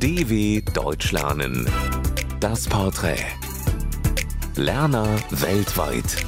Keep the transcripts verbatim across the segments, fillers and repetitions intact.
D W Deutsch lernen. Das Porträt. Lerner weltweit.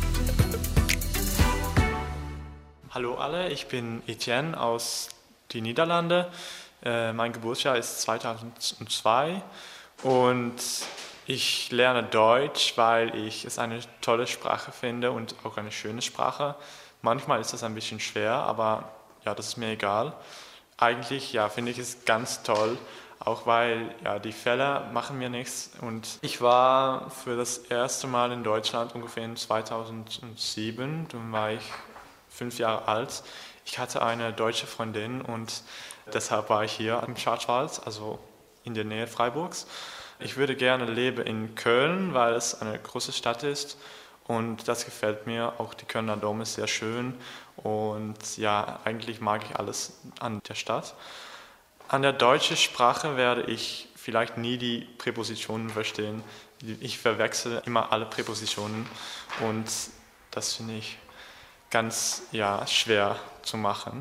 Hallo alle, ich bin Etienne aus den Niederlanden. Äh, mein Geburtsjahr ist zweitausendzwei und ich lerne Deutsch, weil ich es eine tolle Sprache finde und auch eine schöne Sprache. Manchmal ist es ein bisschen schwer, aber ja, das ist mir egal. Eigentlich ja, finde ich es ganz toll, auch weil ja, die Fälle machen mir nichts. Und ich war für das erste Mal in Deutschland ungefähr in zweitausendsieben, dann war ich fünf Jahre alt. Ich hatte eine deutsche Freundin und deshalb war ich hier im Schwarzwald, also in der Nähe Freiburgs. Ich würde gerne leben in Köln, weil es eine große Stadt ist und das gefällt mir. Auch die Kölner Dom ist sehr schön und ja, eigentlich mag ich alles an der Stadt. An der deutschen Sprache werde ich vielleicht nie die Präpositionen verstehen. Ich verwechsel immer alle Präpositionen und das finde ich ganz ja, schwer zu machen.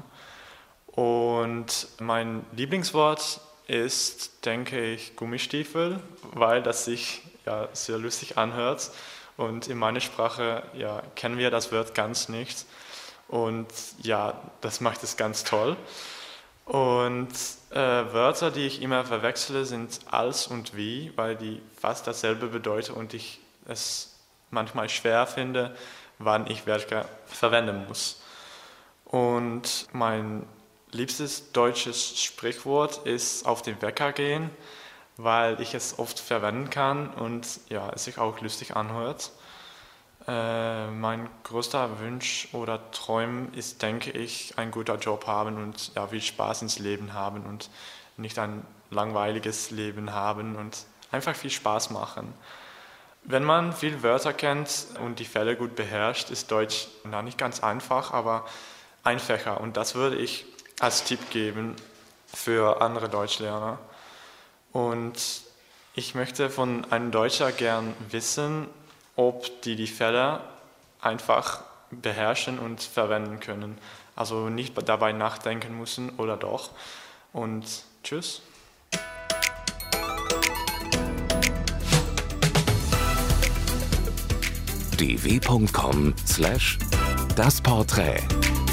Und mein Lieblingswort ist, denke ich, Gummistiefel, weil das sich ja, sehr lustig anhört. Und in meiner Sprache ja, kennen wir das Wort ganz nicht. Und ja, das macht es ganz toll. Und äh, Wörter, die ich immer verwechsle, sind als und wie, weil die fast dasselbe bedeuten und ich es manchmal schwer finde, wann ich welche verwenden muss. Und mein liebstes deutsches Sprichwort ist auf den Wecker gehen, weil ich es oft verwenden kann und ja, es sich auch lustig anhört. Äh, mein größter Wunsch oder Traum ist, denke ich, einen guten Job haben und ja, viel Spaß ins Leben haben und nicht ein langweiliges Leben haben und einfach viel Spaß machen. Wenn man viele Wörter kennt und die Fälle gut beherrscht, ist Deutsch na, nicht ganz einfach, aber einfacher. Und das würde ich als Tipp geben für andere Deutschlerner. Und ich möchte von einem Deutscher gern wissen, ob die die Fälle einfach beherrschen und verwenden können. Also nicht dabei nachdenken müssen oder doch. Und tschüss. d w punkt com slash das Porträt